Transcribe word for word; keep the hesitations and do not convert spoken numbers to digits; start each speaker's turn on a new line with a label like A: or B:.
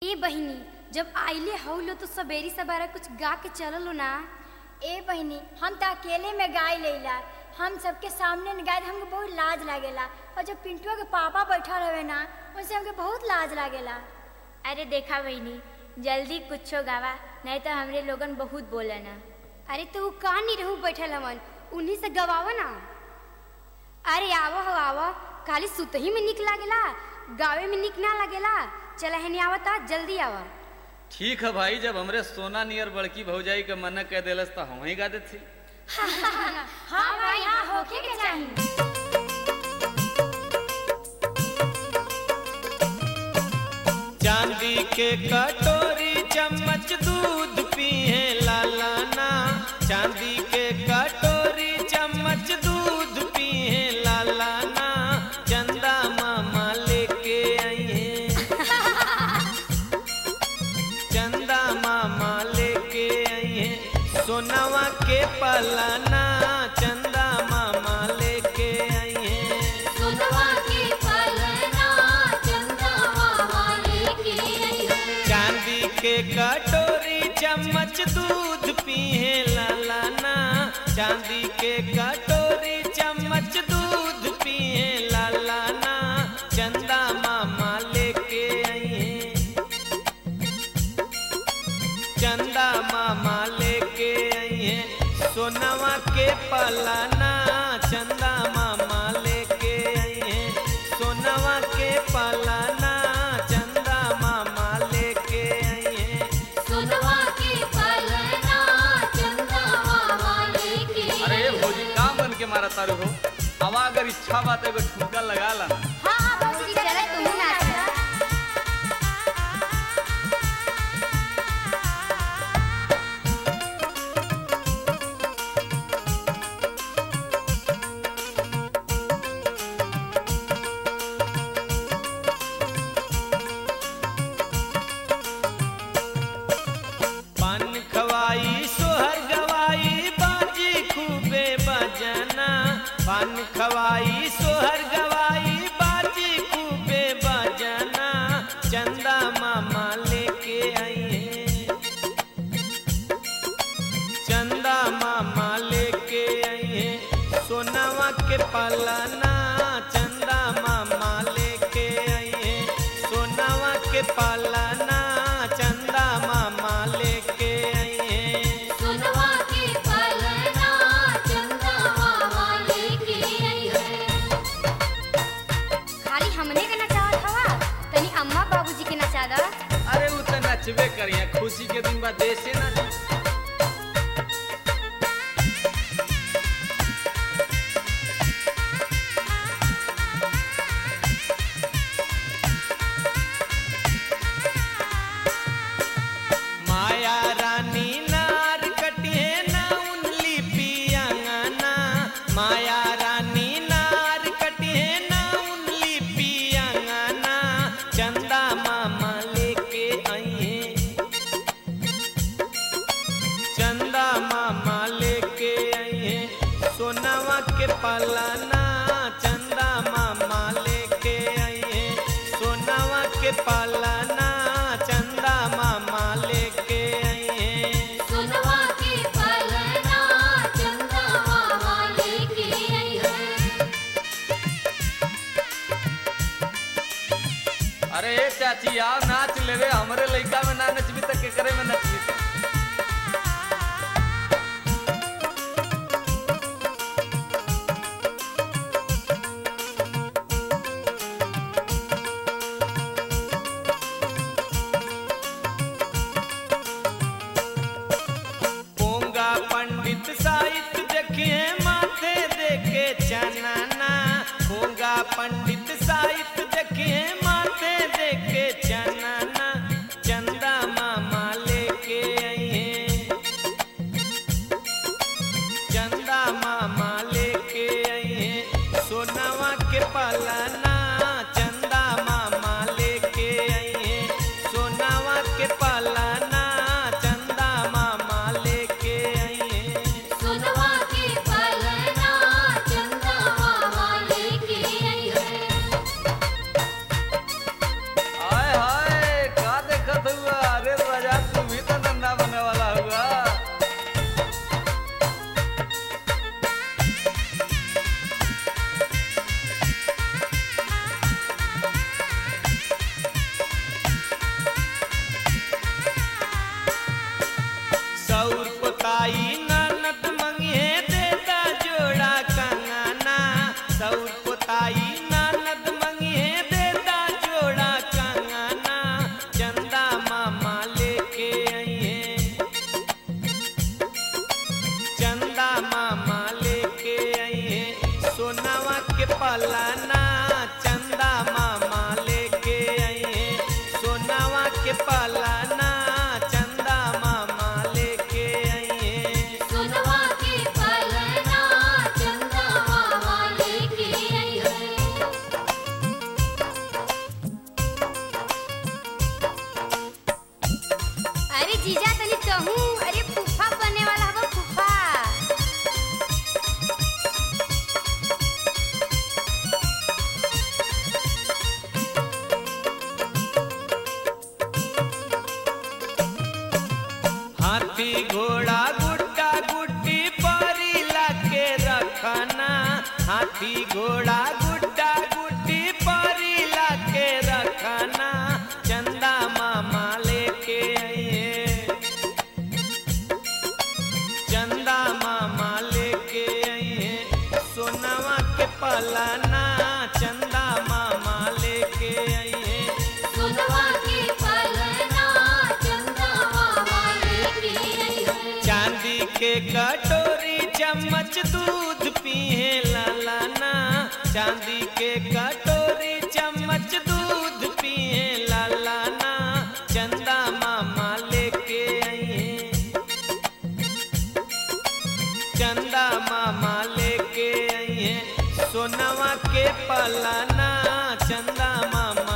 A: ए बहिनी, जब आइले हौलो तो सबेरी सवेरा कुछ गा के चललो ना।
B: ए बहिनी, हम तो अकेले में गाय लेला, हम सबके सामने न गाय हमको बहुत लाज लागेला। और जब पिंटुआ के पापा बैठा रहे ना, उनसे हमके बहुत लाज लागेला।
C: अरे देखा बहिनी, जल्दी कुछो गावा, नहीं तो हमरे लोगन बहुत बोले ना।
A: अरे तो उ का नहीं रहू बैठल हमन, उन्हीं से गवावा ना। अरे आवो हो आवो, खाली सुतही में निक लागेला, गावे में निक ना लागेला। चला है नहीं आवता, जल्दी आवा।
D: ठीक है भाई, जब हमरे सोना नियर बड़की भौजाई के मना कह देलस तो हम ही गा देती।
B: हाँ भाई, हाँ होके के चाहिए।
E: चांदी के कटोरी चम्मच दूध पिए लाला ना, चांदी के कटोरी चम्मच दूध पिए लाला ना, चंदा मामा लेके आई है, चंदा मामा लेके आई है, सोनवा के पलाना, चंदा मामा लेके आई है,
F: सोनवा के पलना, चंदा मामा लेके आई है।
E: चांदी के कटोरी चम्मच दूध पिए लाला ना, चांदी के कटोरी चम्मच दूध पिए लाला ना, चंदा मामा लेके आई है, चंदा मामा लेके आई है, सोनवा के पलाना, चंदा मामा लेके आई है, सोनवा के पलाना, चंदा मामा लेके आई है,
F: सोनवा के पलना, चंदा मामा लेके आई
D: अरे
F: है।
D: भौजी का मन के मारा तारू हो, हवा अगर इच्छा बात एगो ठुमका लगा ला।
A: हाँ हाँ बस चला, तुम नाच।
E: पान खवाई सोहर गवाई बाजी खूबे बजना, पान खवाई सोहर गवाई बाजी खूबे बजना, चंदा मामा लेके आई है, चंदा मामा लेके आई है, सोनवा के पलाना, चंदा मामा लेके आई है, सोनवा के पलाना, चंदा मामा लेके आई है,
F: सोनवा के पलना, चंदा मामा लेके आई है।
A: खाली हमने के नचावत हवा, तनी अम्मा बाबूजी के नचा दा।
D: अरे उ तो नचबे करिया, खुशी के दिन बाद देशे ना।
E: माया रानी नार कटिए ना उनली पियांगना, माया रानी नार कटिए ना उनली पियांगना, चंदा मामा लेके आई है, चंदा मामा लेके आई है, सोनवा के पलाना, चंदा मामा लेके आई है, सोनवा के पलाना, चंदा मामा लेके आई है,
F: सोनवा के पलना, चंदा मामा लेके आई है।
D: अरे ए चाची आओ नाच लेवे, हमरे लइका में ना नचबी त केकरे में नचबी त।
E: पोंगा पंडित साहित्य देखिए माथे देखे चनाना, पोंगा पंडित साहित्य देखिए माथे देखे चनाना, चंदा पालाना चंदा मामा लेके आइए।
F: सोनवा के पलना चंदा मामा लेके आई है।
A: अरे जीजा तनी कहूँ, अरे फूफा बने वाला हवा फूफा।
E: हाथी घोड़ा गुड्डा गुड्डी परी लाके रखना। हाथी घोड़ा गुड्डा गुड्डी परी लाके रखना चंदा मामा लेके आइए। चंदा मामा लेके आइए। सोनवा के पलना चंदा मामा लेके आइए।
F: सोनवा के पलना चंदा मामा लेके आई है।
E: चांदी के कटोरी चम्मच दूध पिए लालाना। चांदी के कटोरी चम्मच दूध पिए लालाना चंदा मामा लेके आइए। चंदा मामा लेके आइए। सोनवा के पलना चंदा मामा